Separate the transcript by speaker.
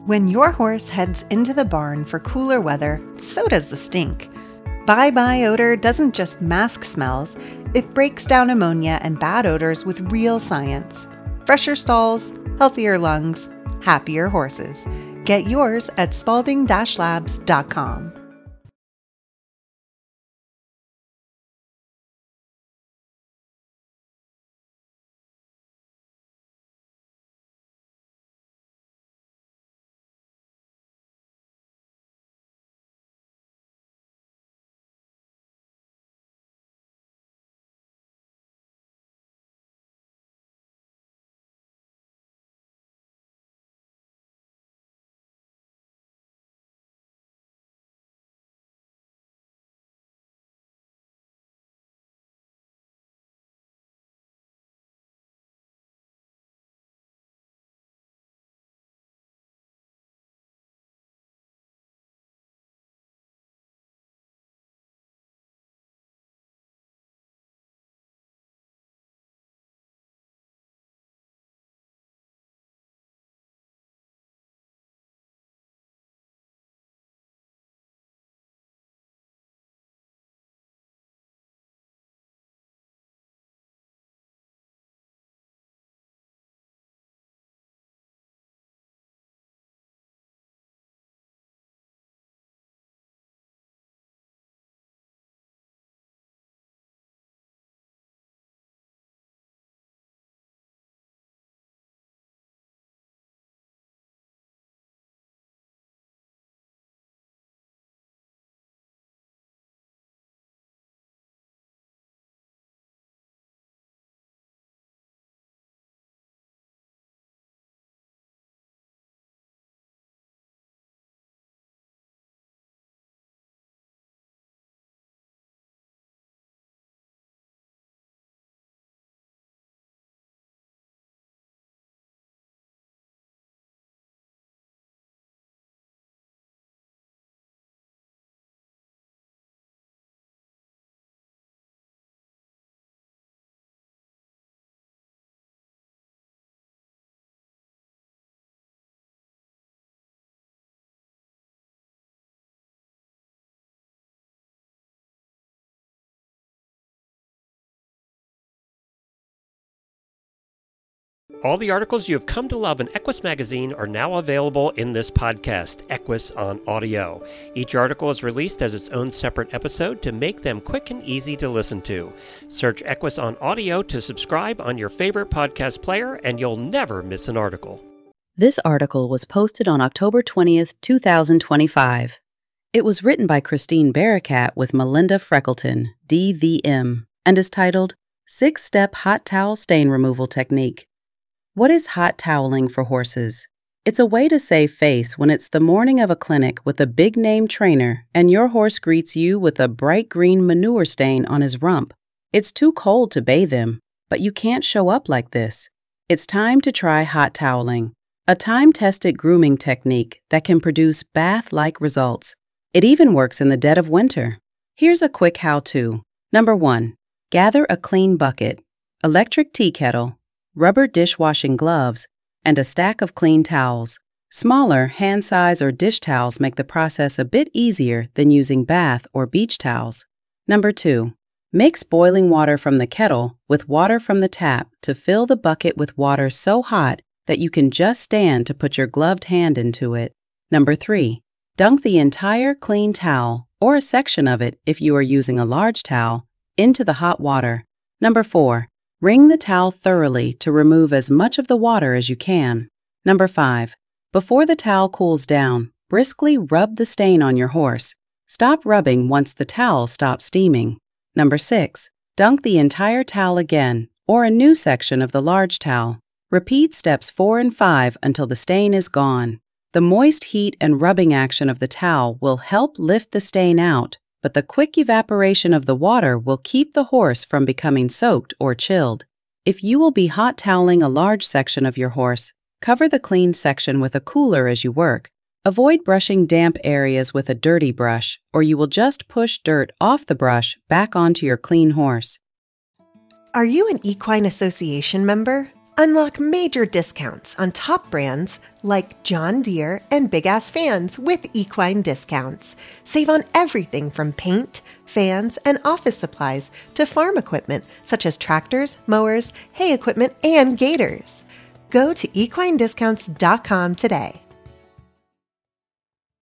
Speaker 1: When your horse heads into the barn for cooler weather, so does the stink. Bye-bye odor doesn't just mask smells, it breaks down ammonia and bad odors with real science. Fresher stalls, healthier lungs, happier horses. Get yours at spalding-labs.com.
Speaker 2: All the articles you have come to love in Equus Magazine are now available in this podcast, Equus on Audio. Each article is released as its own separate episode to make them quick and easy to listen to. Search Equus on Audio to subscribe on your favorite podcast player, and you'll never miss an article.
Speaker 3: This article was posted on October 20th, 2025. It was written by Christine Barakat with Melinda Freckleton, DVM, and is titled 6-Step Hot Towel Stain Removal Technique. What is hot toweling for horses? It's a way to save face when it's the morning of a clinic with a big-name trainer and your horse greets you with a bright green manure stain on his rump. It's too cold to bathe him, but you can't show up like this. It's time to try hot toweling, a time-tested grooming technique that can produce bath-like results. It even works in the dead of winter. Here's a quick how-to. Number 1. Gather a clean bucket, electric tea kettle, rubber dishwashing gloves, and a stack of clean towels. Smaller, hand size or dish towels make the process a bit easier than using bath or beach towels. Number 2. Mix boiling water from the kettle with water from the tap to fill the bucket with water so hot that you can just stand to put your gloved hand into it. Number 3. Dunk the entire clean towel, or a section of it if you are using a large towel, into the hot water. Number 4. Wring the towel thoroughly to remove as much of the water as you can. Number 5. Before the towel cools down, briskly rub the stain on your horse. Stop rubbing once the towel stops steaming. Number 6. Dunk the entire towel again, or a new section of the large towel. Repeat steps 4 and 5 until the stain is gone. The moist heat and rubbing action of the towel will help lift the stain out, but the quick evaporation of the water will keep the horse from becoming soaked or chilled. If you will be hot toweling a large section of your horse, cover the clean section with a cooler as you work. Avoid brushing damp areas with a dirty brush, or you will just push dirt off the brush back onto your clean horse.
Speaker 1: Are you an equine association member? Unlock major discounts on top brands like John Deere and Big Ass Fans with equine discounts. Save on everything from paint, fans, and office supplies to farm equipment such as tractors, mowers, hay equipment, and gators. Go to equinediscounts.com today.